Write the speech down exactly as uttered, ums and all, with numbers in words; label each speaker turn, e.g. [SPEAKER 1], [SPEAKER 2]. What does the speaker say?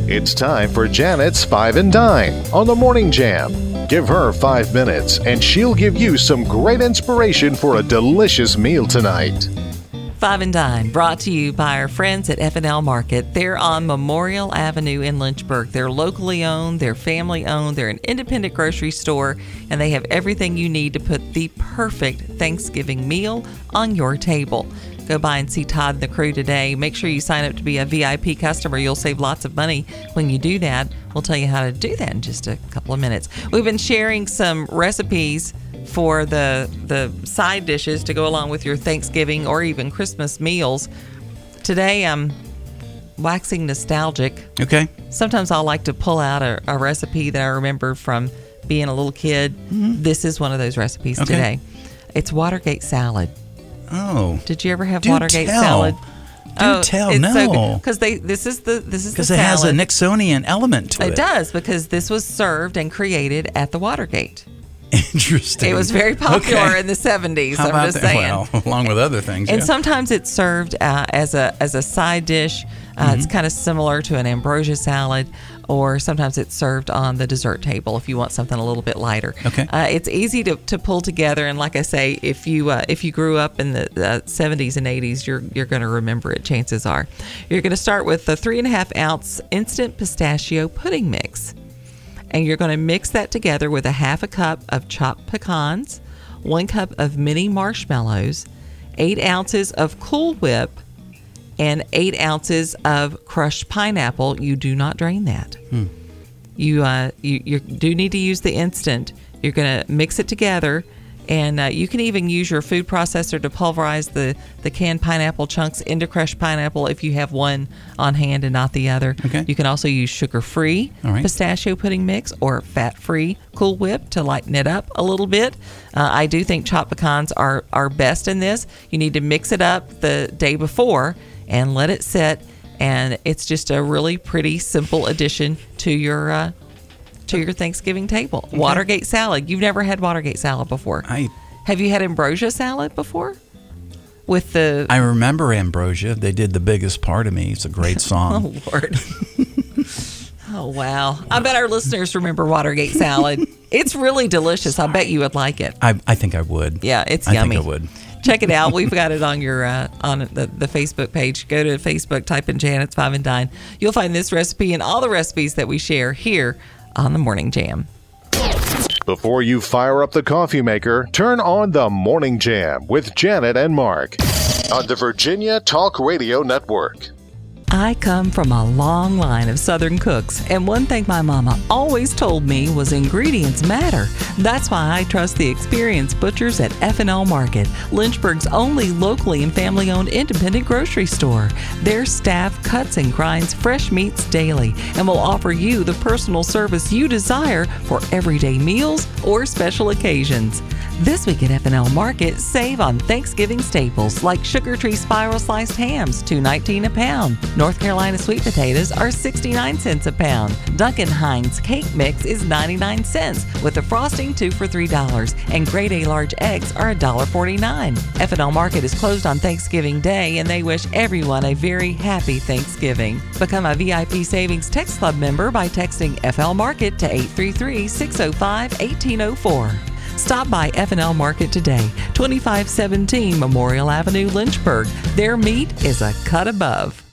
[SPEAKER 1] It's time for Janet's Five and Dine on the Morning Jam. Give her five minutes and she'll give you some great inspiration for a delicious meal tonight.
[SPEAKER 2] Five and Dine, brought to you by our friends at F and L Market. They're on Memorial Avenue in Lynchburg. They're locally owned, they're family owned, they're an independent grocery store, and they have everything you need to put the perfect Thanksgiving meal on your table. Go by and see Todd and the crew today. Make sure you sign up to be a V I P customer. You'll save lots of money when you do that. We'll tell you how to do that in just a couple of minutes. We've been sharing some recipes for the the side dishes to go along with your Thanksgiving or even Christmas meals. Today, I'm waxing nostalgic.
[SPEAKER 3] Okay.
[SPEAKER 2] Sometimes I'll like to pull out a, a recipe that I remember from being a little kid. Mm-hmm. This is one of those recipes
[SPEAKER 3] okay.
[SPEAKER 2] today. It's Watergate salad.
[SPEAKER 3] Oh.
[SPEAKER 2] Did you ever have
[SPEAKER 3] Do
[SPEAKER 2] Watergate
[SPEAKER 3] tell.
[SPEAKER 2] salad?
[SPEAKER 3] Do
[SPEAKER 2] oh,
[SPEAKER 3] tell,
[SPEAKER 2] it's
[SPEAKER 3] no.
[SPEAKER 2] Because so they this is the this is
[SPEAKER 3] because
[SPEAKER 2] the
[SPEAKER 3] it has a
[SPEAKER 2] salad.
[SPEAKER 3] Nixonian element to it.
[SPEAKER 2] It does, because this was served and created at the Watergate.
[SPEAKER 3] Interesting.
[SPEAKER 2] It was very popular
[SPEAKER 3] okay.
[SPEAKER 2] in the seventies.
[SPEAKER 3] How
[SPEAKER 2] I'm
[SPEAKER 3] about
[SPEAKER 2] just
[SPEAKER 3] that?
[SPEAKER 2] saying.
[SPEAKER 3] Well, along with other things.
[SPEAKER 2] And
[SPEAKER 3] yeah.
[SPEAKER 2] sometimes it's served uh, as a as a side dish. Uh,
[SPEAKER 3] mm-hmm.
[SPEAKER 2] It's kind of similar to an ambrosia salad, or sometimes it's served on the dessert table if you want something a little bit lighter.
[SPEAKER 3] Okay.
[SPEAKER 2] Uh, it's easy to, to pull together, and like I say, if you uh, if you grew up in the uh, seventies and eighties, you're you're going to remember it. Chances are, you're going to start with a three and a half ounce instant pistachio pudding mix. And you're going to mix that together with a half a cup of chopped pecans, one cup of mini marshmallows, eight ounces of Cool Whip, and eight ounces of crushed pineapple. You do not drain that. Hmm. You, uh, you you do need to use the instant. You're going to mix it together, and uh, you can even use your food processor to pulverize the, the canned pineapple chunks into crushed pineapple if you have one on hand and not the other.
[SPEAKER 3] Okay.
[SPEAKER 2] You can also use sugar-free
[SPEAKER 3] All right.
[SPEAKER 2] pistachio pudding mix or fat-free Cool Whip to lighten it up a little bit. Uh, I do think chopped pecans are, are best in this. You need to mix it up the day before and let it sit, and it's just a really pretty simple addition to your uh, to your Thanksgiving table. Okay. Watergate salad. You've never had Watergate salad before.
[SPEAKER 3] I
[SPEAKER 2] Have you had ambrosia salad before? With the
[SPEAKER 3] I remember Ambrosia. They did The Biggest Part of Me. It's a great song.
[SPEAKER 2] Oh, Lord. Oh, wow. I bet our listeners remember Watergate salad. It's really delicious. I bet you would like it.
[SPEAKER 3] I, I think I would.
[SPEAKER 2] Yeah, it's
[SPEAKER 3] I
[SPEAKER 2] yummy.
[SPEAKER 3] think I would.
[SPEAKER 2] Check it out. We've got it on your uh, on the, the Facebook page. Go to Facebook, type in Janet's Five and Dine. You'll find this recipe and all the recipes that we share here on the Morning Jam.
[SPEAKER 1] Before you fire up the coffee maker, turn on the Morning Jam with Janet and Mark on the Virginia Talk Radio Network.
[SPEAKER 2] I come from a long line of Southern cooks, and one thing my mama always told me was ingredients matter. That's why I trust the experienced butchers at F and L Market, Lynchburg's only locally and family-owned independent grocery store. Their staff cuts and grinds fresh meats daily and will offer you the personal service you desire for everyday meals or special occasions. This week at F and L Market, save on Thanksgiving staples like Sugar Tree Spiral Sliced Hams, two dollars and nineteen cents a pound. North Carolina sweet potatoes are sixty-nine cents a pound. Duncan Hines Cake Mix is ninety-nine cents, with the frosting two for three dollars. And grade A large eggs are one dollar and forty-nine cents. F and L Market is closed on Thanksgiving Day, and they wish everyone a very happy Thanksgiving. Become a V I P Savings Text Club member by texting F L Market to eight three three, six oh five, one eight oh four. Stop by F and L Market today, twenty-five seventeen Memorial Avenue, Lynchburg. Their meat is a cut above.